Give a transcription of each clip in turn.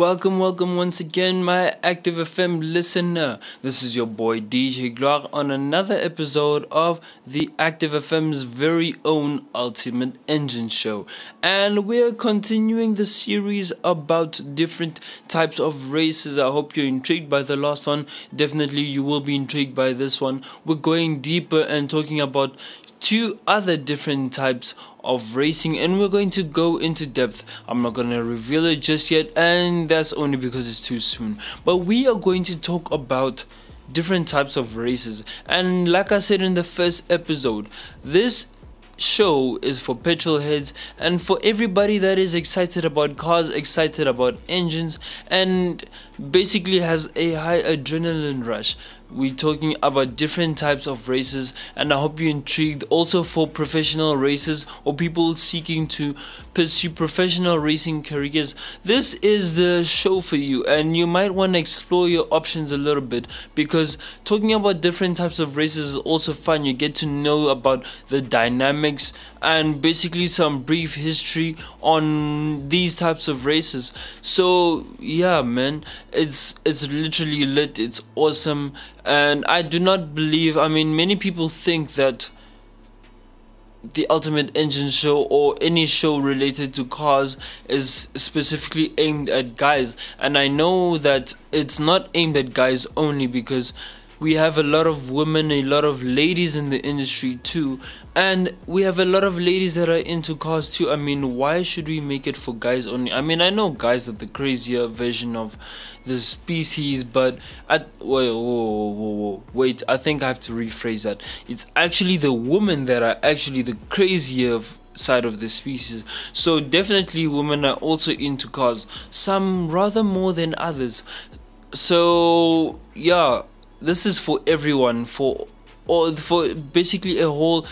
Welcome once again, my Active FM listener. This is your boy DJ Gloire on another episode of the Active FM's very own Ultimate Engine Show. And we're continuing the series about different types of races. I hope you're intrigued by the last one. Definitely you will be intrigued by this one. We're going deeper and talking about two other different types of racing, and we're going to go into depth. I'm not going to reveal it just yet, and that's only because it's too soon. But we are going to talk about different types of races, and like I said in the first episode, this show is for petrol heads and for everybody that is excited about cars, excited about engines, and basically has a high adrenaline rush. We're talking about different types of races, and I hope you're intrigued. Also for professional racers or people seeking to pursue professional racing careers, this is the show for you, and you might want to explore your options a little bit, because talking about different types of races is also fun. You get to know about the dynamics and basically some brief history on these types of races. So yeah, man, it's literally lit. It's awesome. And I do not believe, many people think that the Ultimate Engine Show or any show related to cars is specifically aimed at guys. And I know that it's not aimed at guys only, because we have a lot of women, a lot of ladies in the industry too. And we have a lot of ladies that are into cars too. Why should we make it for guys only? I know guys are the crazier version of the species, but wait, I think I have to rephrase that. It's actually the women that are actually the crazier side of the species. So definitely women are also into cars, some rather more than others. So yeah, this is for everyone, for basically a whole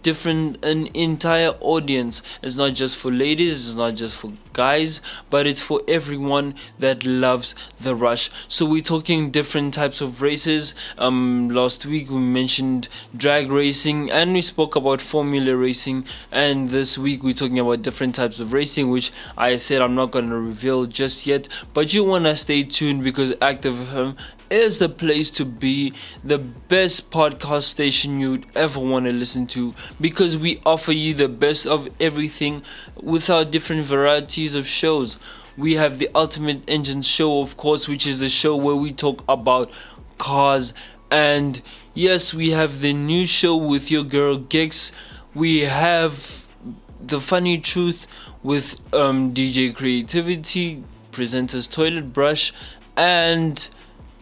an entire audience. It's not just for ladies, it's not just for guys, but it's for everyone that loves the rush. So we're talking different types of races. Last week we mentioned drag racing and we spoke about formula racing, and this week we're talking about different types of racing, which I said I'm not going to reveal just yet, but you want to stay tuned, because Active is the place to be, the best podcast station you'd ever want to listen to, because we offer you the best of everything with our different varieties of shows. We have the Ultimate Engine Show, of course, which is the show where we talk about cars, and yes, we have the new show with your girl Gex. We have The Funny Truth with DJ Creativity, presenters Toilet Brush, and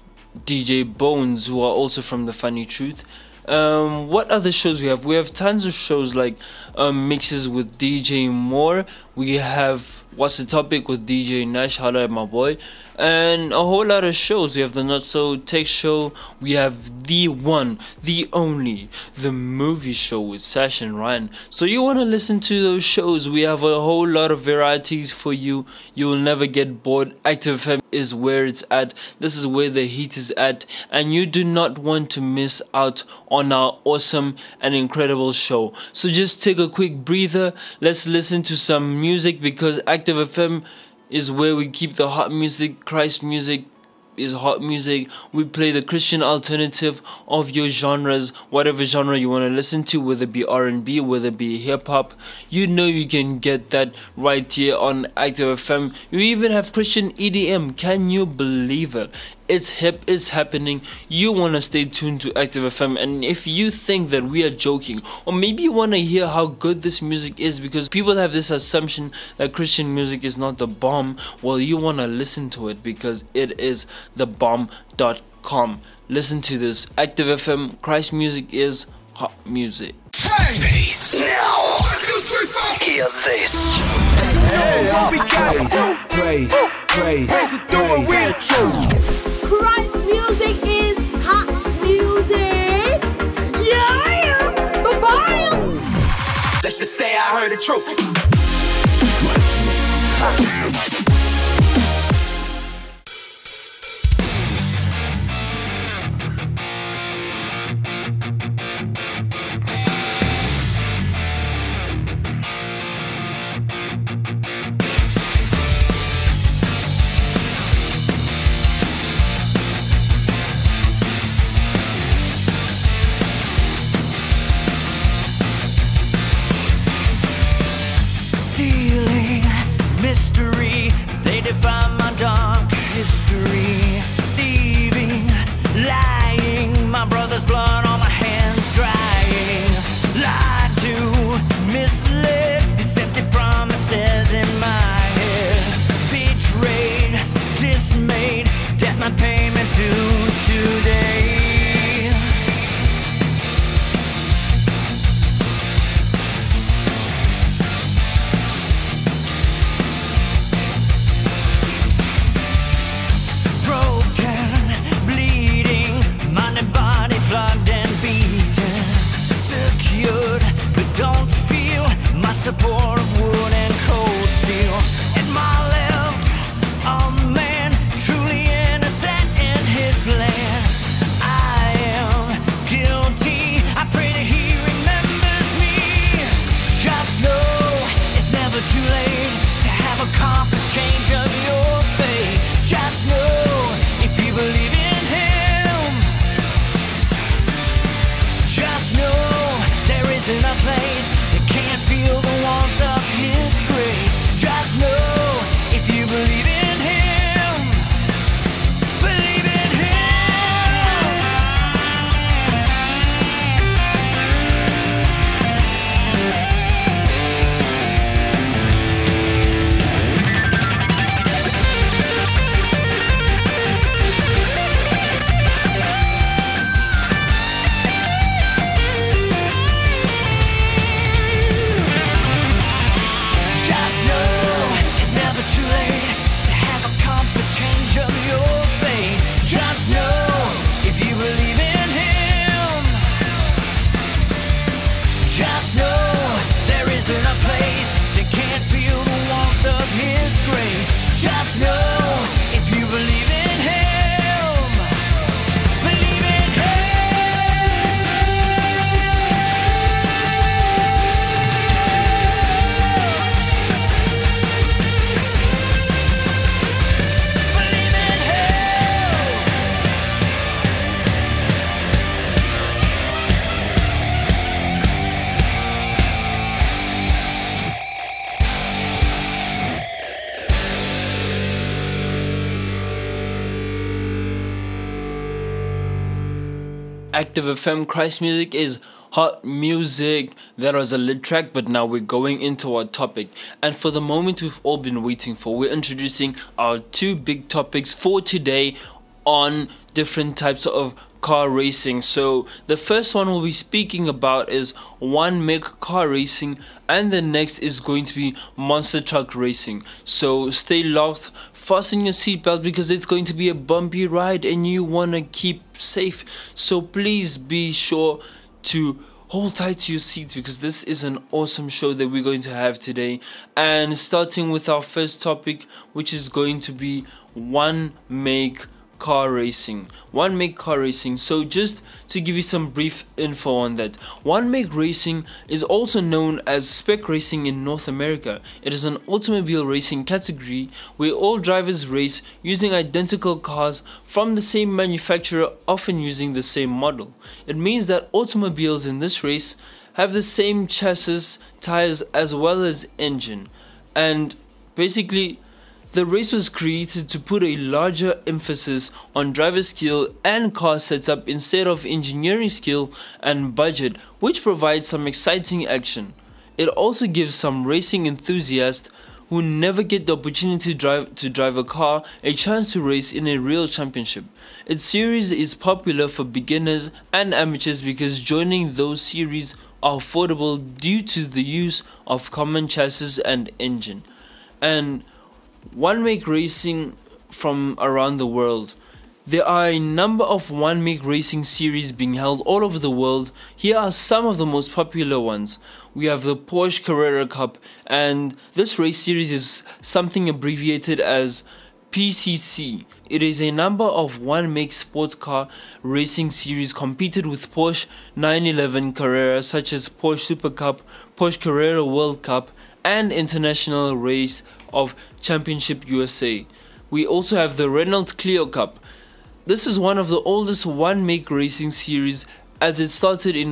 DJ Bones, who are also from The Funny Truth. What other shows we have? We have tons of shows like mixes with DJ Moore. We have What's the Topic with DJ Nash, holla at my boy, and a whole lot of shows. We have the Not So Tech Show. We have the one, the only, the Movie Show with Sash and Ryan. So you want to listen to those shows. We have a whole lot of varieties for you. You will never get bored. Active FM is where it's at. This is where the heat is at, and you do not want to miss out on our awesome and incredible show. So just take a quick breather. Let's listen to some music, because Active FM is where we keep the hot music. Christ music is hot music. We play the Christian alternative of your genres, whatever genre you want to listen to, whether it be R&B, whether it be hip-hop. You know you can get that right here on Active FM. You even have Christian EDM. Can you believe it? It's hip, it's happening. You want to stay tuned to Active FM, and if you think that we are joking, or maybe you want to hear how good this music is, because people have this assumption that Christian music is not the bomb, well, you want to listen to it, because it is the bomb.com. Listen to this. Active FM, Christ music is hot music. Bass. Now, hear this. Hey, what we gotta do? Praise it through it with you. Christ music is hot music. Yeah, bye-bye. Let's just say I heard the truth. a payment due today. Broken, bleeding, mind and body flogged and beaten. Secured, but don't feel my support of wood and cold steel. At my left, a man truly innocent in his plan. I am guilty, I pray that he remembers me. Just know it's never too late to have a compass change of your fate. Just know if you believe in him. Just know there isn't a place that can't feel the warmth of his grace. Just know if you believe in him. Believe in him. Just know it's never too late to have a compass change of your fate. Just know if you believe in him. Just know there isn't a place that can't feel the warmth of his grace. Just know if you believe in him. Believe in him. Believe in him. Active FM Christ Music is hot music. That was a lit track, but now we're going into our topic. And for the moment we've all been waiting for, we're introducing our two big topics for today on different types of car racing. So the first one we'll be speaking about is one make car racing, and the next is going to be monster truck racing. So stay locked, fasten your seatbelt, because it's going to be a bumpy ride and you want to keep safe. So please be sure to hold tight to your seats, because this is an awesome show that we're going to have today. And starting with our first topic, which is going to be one make car racing. One make car racing. So just to give you some brief info on that, one make racing is also known as spec racing in North America. It is an automobile racing category where all drivers race using identical cars from the same manufacturer, often using the same model. It means that automobiles in this race have the same chassis, tires, as well as engine. And basically, the race was created to put a larger emphasis on driver skill and car setup instead of engineering skill and budget, which provides some exciting action. It also gives some racing enthusiasts who never get the opportunity to drive a car a chance to race in a real championship. Its series is popular for beginners and amateurs because joining those series are affordable due to the use of common chassis and engine. And one make racing from around the world. There are a number of one make racing series being held all over the world. Here are some of the most popular ones. We have the Porsche Carrera Cup, and this race series is something abbreviated as PCC. It is a number of one make sports car racing series competed with Porsche 911 Carrera, such as Porsche Super Cup, Porsche Carrera World Cup, and International Race of Championship USA. We also have the Renault Clio Cup. This is one of the oldest one make racing series, as it started in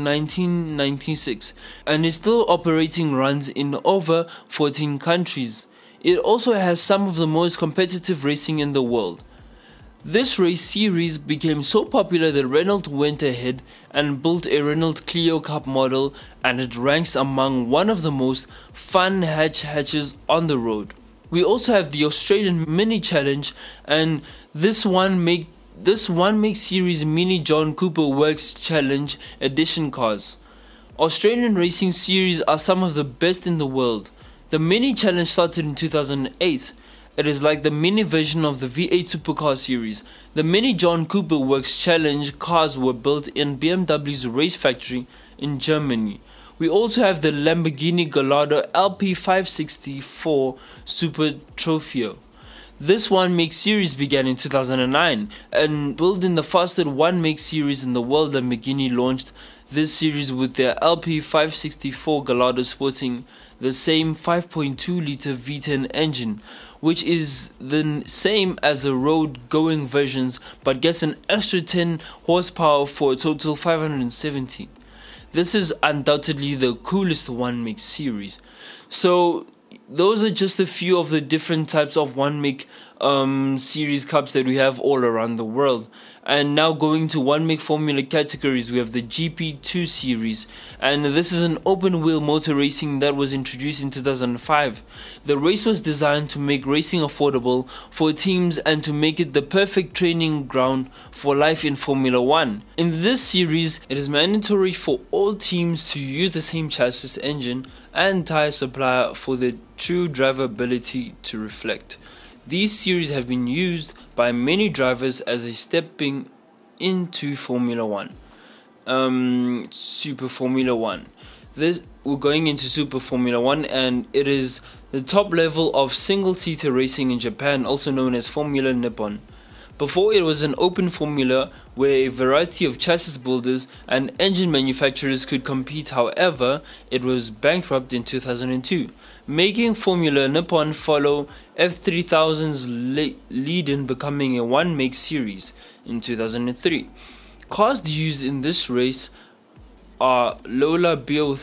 1996 and is still operating runs in over 14 countries. It also has some of the most competitive racing in the world. This race series became so popular that Renault went ahead and built a Renault Clio Cup model, and it ranks among one of the most fun hatches on the road. We also have the Australian Mini Challenge, and this one make this one make series Mini John Cooper Works Challenge Edition cars. Australian racing series are some of the best in the world. The Mini Challenge started in 2008. It is like the mini version of the V8 Supercar series. The Mini John Cooper Works Challenge cars were built in BMW's race factory in Germany. We also have the Lamborghini Gallardo LP564 Super Trofeo. This one make series began in 2009 and built in the fastest one make series in the world. Lamborghini launched this series with their LP564 Gallardo sporting the same 5.2 litre V10 engine, which is the same as the road-going versions but gets an extra 10 horsepower for a total 570. This is undoubtedly the coolest one make series. So those are just a few of the different types of one make series cups that we have all around the world. And now going to one make formula categories, we have the GP2 series, and this is an open wheel motor racing that was introduced in 2005. The race was designed to make racing affordable for teams and to make it the perfect training ground for life in Formula 1. In this series, it is mandatory for all teams to use the same chassis, engine and tire supplier for the true drivability to reflect. These series have been used by many drivers as a stepping into Formula 1. Super Formula 1. We're going into Super Formula 1, and it is the top level of single-seater racing in Japan, also known as Formula Nippon. Before, it was an open formula where a variety of chassis builders and engine manufacturers could compete. However, it was bankrupt in 2002, making Formula Nippon follow F3000's lead in becoming a one-make series in 2003. Cars used in this race are Lola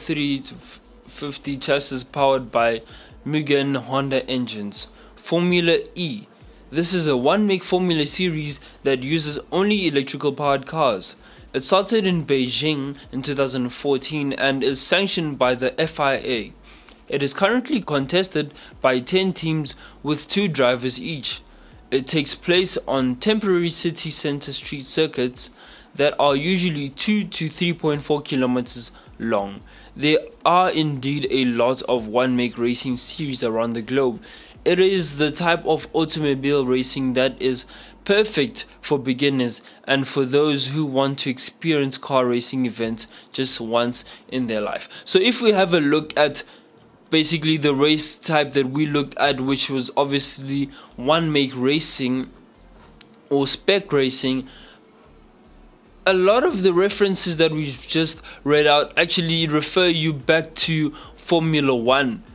BO350 chassis powered by Mugen Honda engines. Formula E. This is a one-make formula series that uses only electrical powered cars. It started in Beijing in 2014 and is sanctioned by the FIA. It is currently contested by 10 teams with 2 drivers each. It takes place on temporary city center street circuits that are usually 2 to 3.4 kilometers long. There are indeed a lot of one-make racing series around the globe. It is the type of automobile racing that is perfect for beginners and for those who want to experience car racing events just once in their life. So if we have a look at basically the race type that we looked at, which was obviously one-make racing or spec racing, a lot of the references that we've just read out actually refer you back to Formula 1.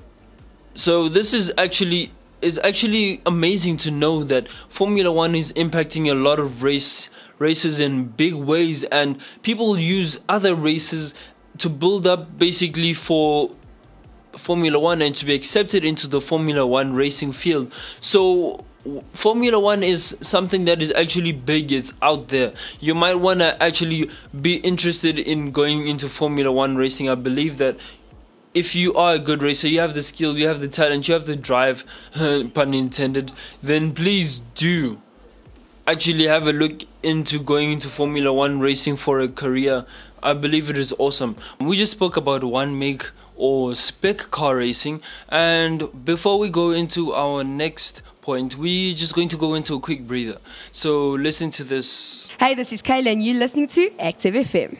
So this is actually amazing to know that Formula 1 is impacting a lot of races in big ways, and people use other races to build up basically for Formula 1 and to be accepted into the Formula 1 racing field. So Formula 1 is something that is actually big, it's out there. You might want to actually be interested in going into Formula 1 racing. I believe that if you are a good racer, you have the skill, you have the talent, you have the drive, pun intended, then please do actually have a look into going into Formula 1 racing for a career. I believe it is awesome. We just spoke about one make or spec car racing, and before we go into our next point, we're just going to go into a quick breather. So listen to this. Hey, this is Kayla and you're listening to Active FM.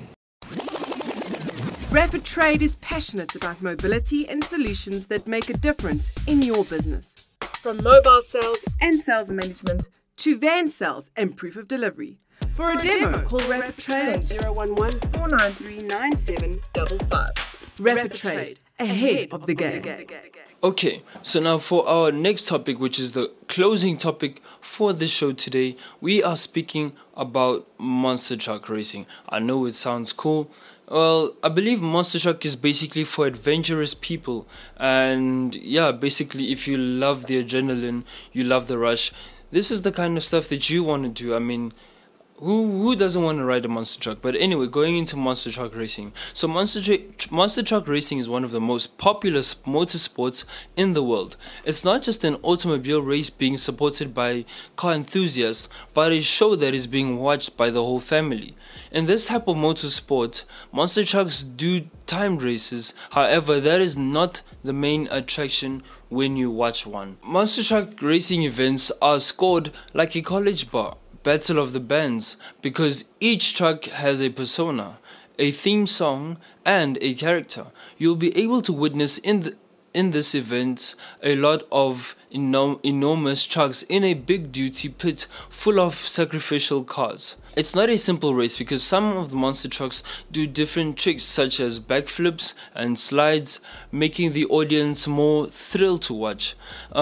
Rapid Trade is passionate about mobility and solutions that make a difference in your business. From mobile sales and sales management to van sales and proof of delivery. For a demo, call Rapid Trade on 011 493 9755. Rapid Trade, ahead of the game. Okay, so now for our next topic, which is the closing topic for this show today, we are speaking about monster truck racing. I know it sounds cool. Well, I believe monster truck is basically for adventurous people, and yeah, basically if you love the adrenaline, you love the rush, this is the kind of stuff that you want to do. I mean, Who doesn't want to ride a monster truck? But anyway, going into monster truck racing. So monster truck racing is one of the most popular motorsports in the world. It's not just an automobile race being supported by car enthusiasts, but a show that is being watched by the whole family. In this type of motorsport, monster trucks do timed races. However, that is not the main attraction when you watch one. Monster truck racing events are scored like a college battle of the bands, because each truck has a persona, a theme song, and a character. You'll be able to witness in this event a lot of enormous trucks in a big duty pit full of sacrificial cars. It's not a simple race because some of the monster trucks do different tricks such as backflips and slides, making the audience more thrilled to watch.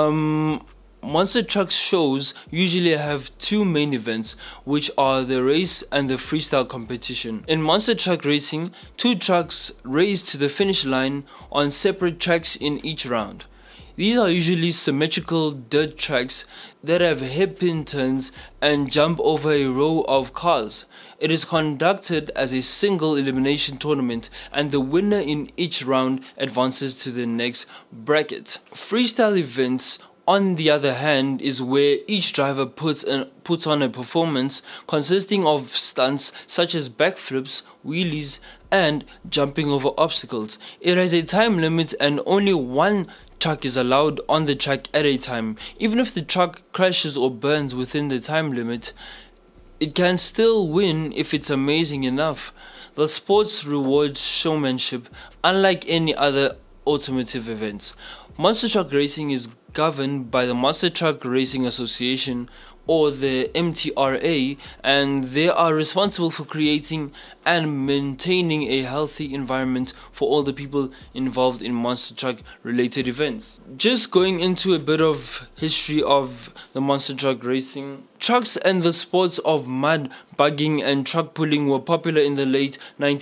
Monster truck shows usually have two main events, which are the race and the freestyle competition. In monster truck racing, two trucks race to the finish line on separate tracks in each round. These are usually symmetrical dirt tracks that have hairpin turns and jump over a row of cars. It is conducted as a single elimination tournament, and the winner in each round advances to the next bracket. Freestyle events, on the other hand, is where each driver puts on a performance consisting of stunts such as backflips, wheelies, and jumping over obstacles. It has a time limit and only one truck is allowed on the track at a time. Even if the truck crashes or burns within the time limit, it can still win if it's amazing enough. The sports rewards showmanship unlike any other automotive events. Monster truck racing is governed by the Monster Truck Racing Association, or the MTRA, and they are responsible for creating and maintaining a healthy environment for all the people involved in monster truck related events. Just going into a bit of history of the monster truck racing. Trucks and the sports of mud bugging and truck pulling were popular in the late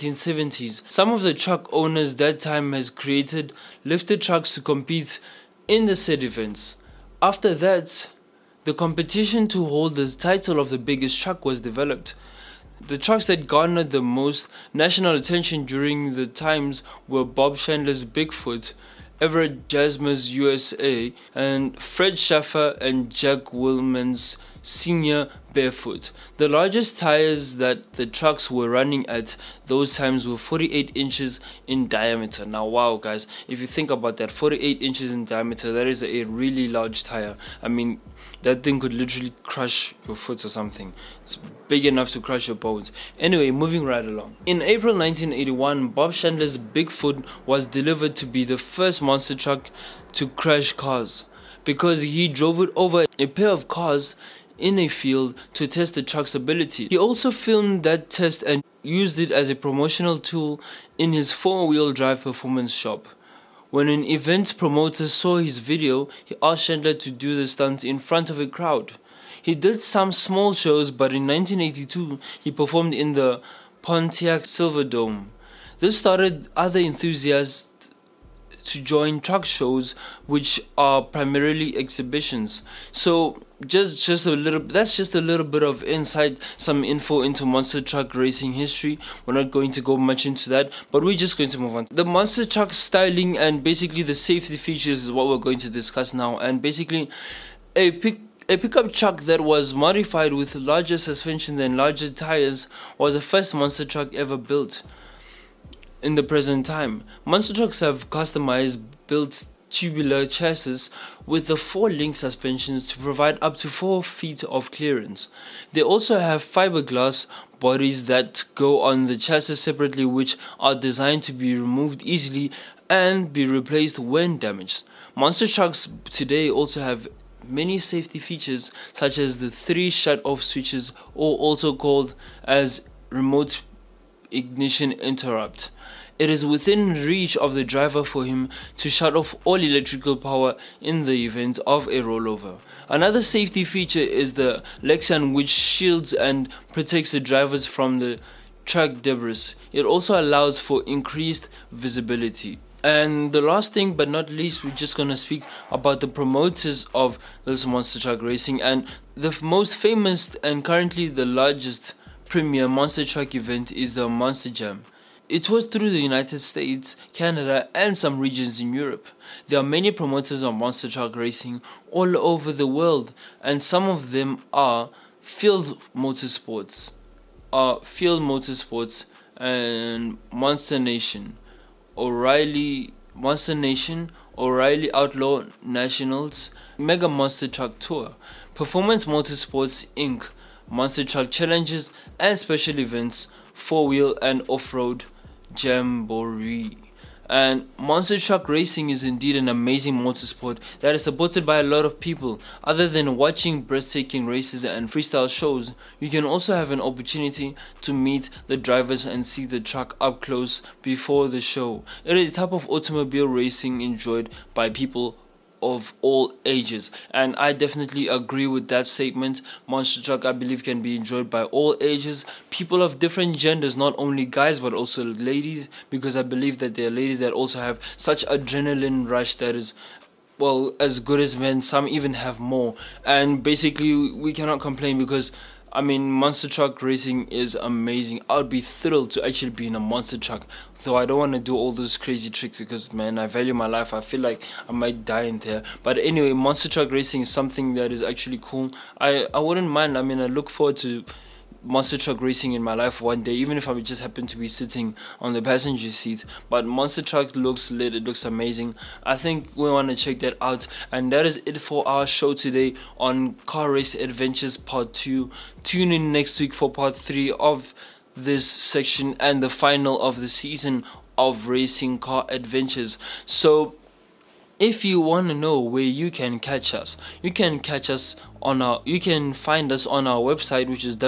1970s. Some of the truck owners that time has created lifted trucks to compete in the said events. After that, the competition to hold the title of the biggest truck was developed. The trucks that garnered the most national attention during the times were Bob Chandler's Bigfoot, Everett Jasmer's USA, and Fred Schaffer and Jack Willman's Senior Barefoot. The largest tires that the trucks were running at those times were 48 inches in diameter. Now wow guys, if you think about that, 48 inches in diameter, that is a really large tire. I mean, that thing could literally crush your foot or something. It's big enough to crush your bones. Anyway, moving right along. In April 1981, Bob Chandler's Bigfoot was delivered to be the first monster truck to crash cars, because he drove it over a pair of cars in a field to test the truck's ability. He also filmed that test and used it as a promotional tool in his 4-wheel drive performance shop. When an event promoter saw his video, he asked Chandler to do the stunt in front of a crowd. He did some small shows, but in 1982 he performed in the Pontiac Silverdome. This started other enthusiasts to join truck shows, which are primarily exhibitions. So that's just a little bit of insight, some info into monster truck racing history. We're not going to go much into that, but we're just going to move on. The monster truck styling and basically the safety features is what we're going to discuss now. And basically a pickup truck that was modified with larger suspensions and larger tires was the first monster truck ever built. In the present time, monster trucks have customized built tubular chassis with the 4-link suspensions to provide up to 4 feet of clearance. They also have fiberglass bodies that go on the chassis separately, which are designed to be removed easily and be replaced when damaged. Monster trucks today also have many safety features, such as the 3 shut-off switches, or also called as remote ignition interrupt. It is within reach of the driver for him to shut off all electrical power in the event of a rollover. Another safety feature is the Lexian, which shields and protects the drivers from the track debris. It also allows for increased visibility. And the last thing but not least, we're just going to speak about the promoters of this monster truck racing, and the most famous and currently the largest premier monster truck event is the Monster Jam. It was through the United States, Canada, and some regions in Europe. There are many promoters of monster truck racing all over the world, and some of them are Field Motorsports, and Monster Nation, O'Reilly Outlaw Nationals, Mega Monster Truck Tour, Performance Motorsports Inc., Monster Truck Challenges, and special events, 4-wheel and off-road Jamboree. And monster truck racing is indeed an amazing motorsport that is supported by a lot of people. Other than watching breathtaking races and freestyle shows, you can also have an opportunity to meet the drivers and see the truck up close before the show. It is a type of automobile racing enjoyed by people of all ages, and I definitely agree with that statement. Monster truck, I believe, can be enjoyed by all ages, people of different genders, not only guys but also ladies, because I believe that there are ladies that also have such adrenaline rush that is, well, as good as men. Some even have more, and basically we cannot complain because monster truck racing is amazing. I would be thrilled to actually be in a monster truck, though I don't want to do all those crazy tricks because, man, I value my life. I feel like I might die in there. But anyway, monster truck racing is something that is actually cool. I wouldn't mind. I look forward to monster truck racing in my life one day, even if I just happen to be sitting on the passenger seat. But monster truck looks lit, it looks amazing. I think we want to check that out, and that is it for our show today on Car Race Adventures Part 2. Tune in next week for Part 3 of this section and the final of the season of Racing Car Adventures. So if you want to know where you can catch us, you can find us on our website, which is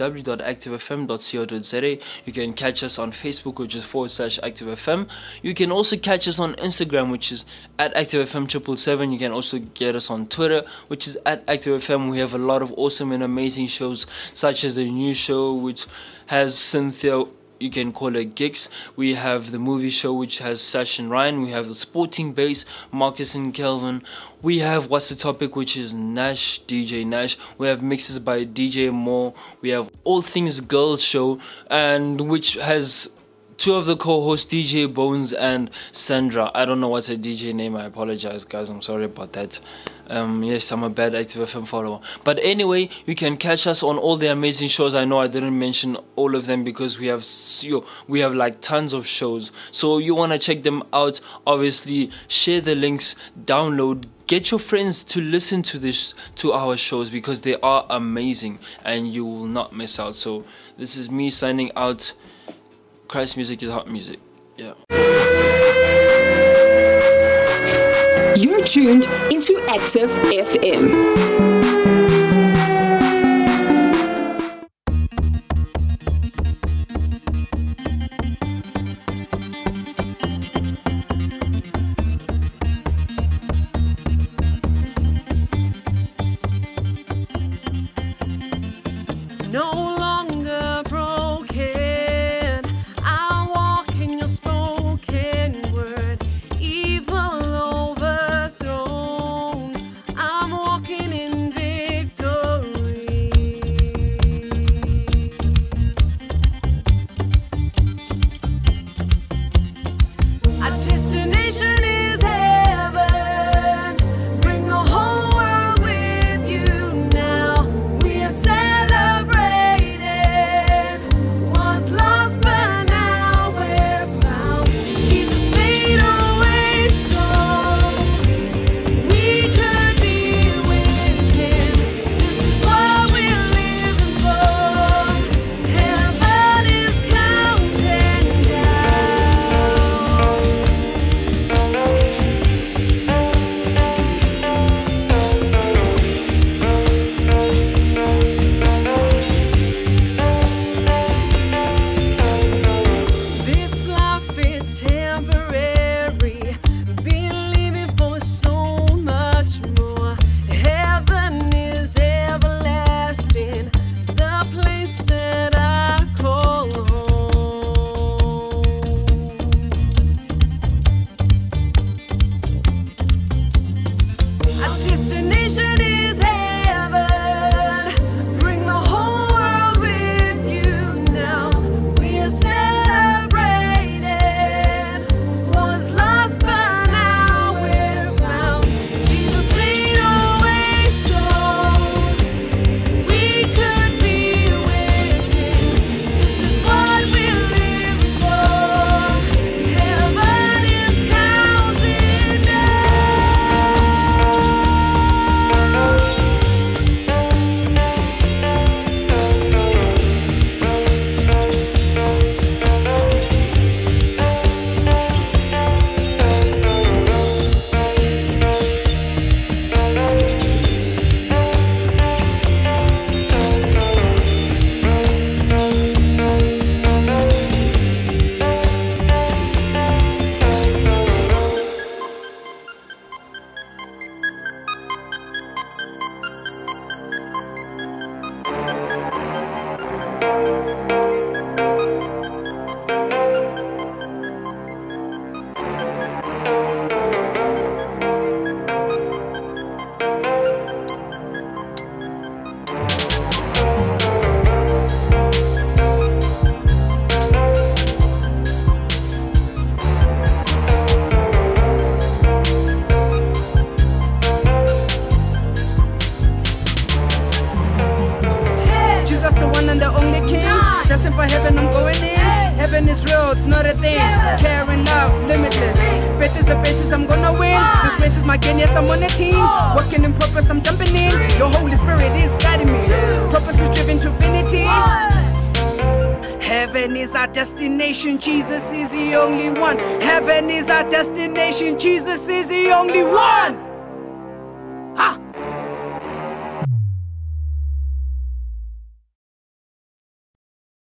www.activefm.co.za. You can catch us on Facebook, which is /ActiveFM. You can also catch us on Instagram, which is at ActiveFM777. You can also get us on Twitter, which is at ActiveFM. We have a lot of awesome and amazing shows, such as the new show, which has Cynthia, you can call her Gix. We have the movie show, which has Sash and Ryan. We have the sporting base, Marcus and Kelvin. We have What's the Topic, which is Nash, DJ Nash. We have mixes by DJ Moore. We have All Things Girls show, and which has two of the co-hosts, DJ Bones and Sandra. I don't know what's her DJ name. I apologize, guys. I'm sorry about that. Yes, I'm a bad Active FM follower. But anyway, you can catch us on all the amazing shows. I know I didn't mention all of them because we have like tons of shows. So you want to check them out. Obviously, share the links, download, get your friends to listen to our shows because they are amazing and you will not miss out. So this is me signing out. Christ music is hot music. Yeah. You're tuned into Active FM. No longer broken, I walk in your spoken word. Evil overthrown, I'm walking in victory. For heaven, I'm going in. Heaven is real, it's not a thing. Caring, love, limitless. Faith is the basis, I'm gonna win. This race is my game, yes, I'm on a team. Working in purpose, I'm jumping in. Your Holy Spirit is guiding me. Purpose is driven to infinity. Heaven is our destination, Jesus is the only one. Heaven is our destination, Jesus is the only one.